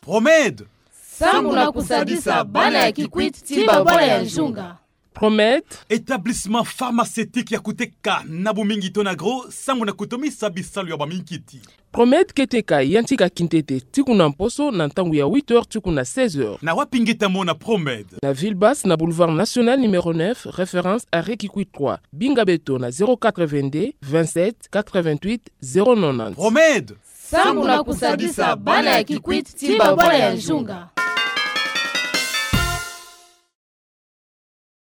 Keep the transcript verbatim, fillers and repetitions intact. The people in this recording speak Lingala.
Promed sangu na kusadisa bana ya Kikwit tiba bora ya njunga. Promed établissement pharmaceutique ya kuteka na bumingi tonagro sangu na kutomisa bisalu ya baminkiti. Promed keteka yantika kintete tiku na mposo na ntangu ya huit heures tiku na seize heures. Na wapingeta mona Promed. Na ville basse na boulevard national numéro neuf, référence à Kikwit trois. Binga Beto na zéro quatre-vingt-deux vingt-sept quatre-vingt-huit zéro quatre-vingt-dix. Promed sangu na kusadisa bana ya Kikwit tiba bora ya njunga.